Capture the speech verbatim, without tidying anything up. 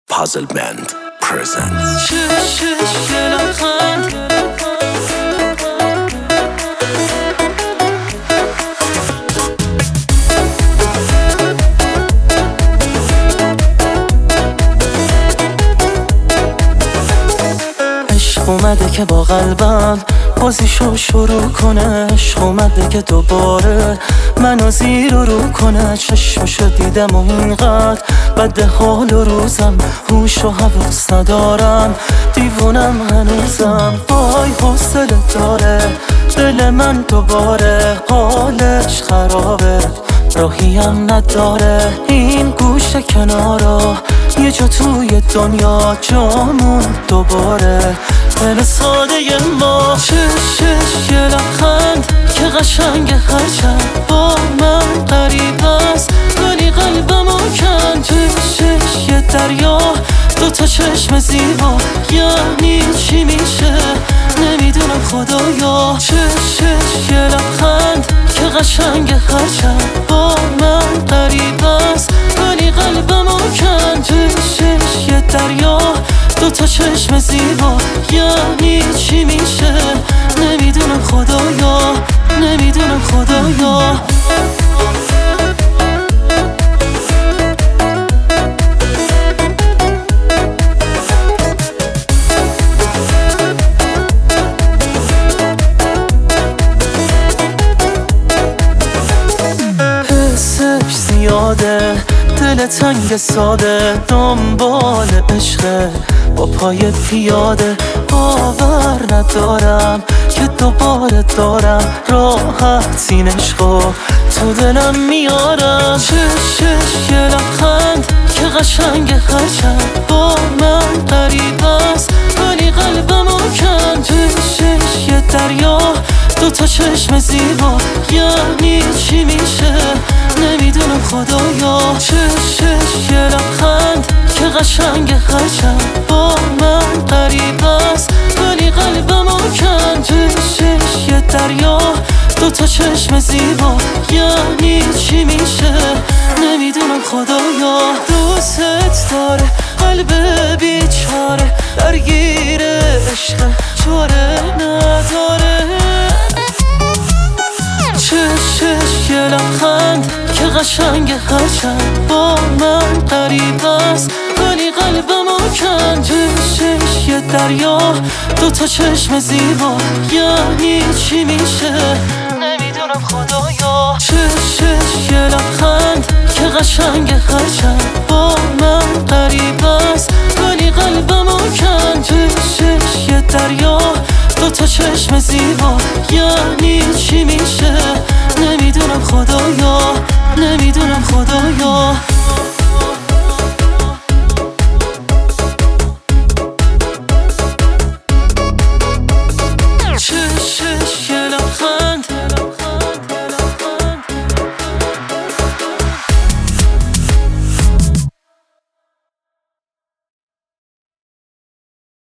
Puzzle Band presents. عشق اومده که با قلبم بازیشو شروع کنه، عشق اومده که دوباره منو زیر و رو کنه. چشمشو دیدم و اینقدر بده حال و روزم، هوش و حواس ندارم، دیوونم هنوزم. وای حوصله داره دل من دوباره، حالش خرابه راهیم نداره. این گوشه کنارا یه جا توی دنیا جامون دوباره. دل ساده ما چش چش یه لبخند که قشنگ هرچند با من قریب است، ولی قلبمو کن. چش چش یه دریا دوتا چشم زیبا، یعنی چی میشه نمیدونم خدایا. چش چش یه لبخند که قشنگ هرچند با من قریب است، ولی قلبمو کن. چش چش یه دریا دوتا چشم زیبا، یعنی چی میشه نمیدونم خدایا، نمیدونم خدایا. حسش زیاده دل تنگ ساده، دنبال عشقه با پای پیاده. باور ندارم که دوباره دارم راحت این عشقو تو دلم میارم. چش چش یه لبخند که قشنگ هرچند با من قریب است، ولی قلبمو کن. چش چش یه دریا دوتا چشم زیبا، یعنی چی میشه نمیدونم خدایا. چش چش یه لبخند که قشنگ هرچند با من قریب است، ولی قلبمو کن. چش چش یه دریا دوتا چشم زیبا، یعنی چی میشه نمیدونم خدایا. دوست داره قلب بیچاره، درگیر عشق چاره نداره. چش چش یه لبخند که قشنگ هرچند با من قریب است، ولی قلبمو کن. چش چش یه دریا دوتا چشم زیبا، یعنی چی میشه نمیدونم خدایا. چش چش یه لبخند که قشنگ هرچند با من قریب است، ولی قلبمو کن. چش چش یه دریا دوتا چشم زیبا، یعنی چی میشه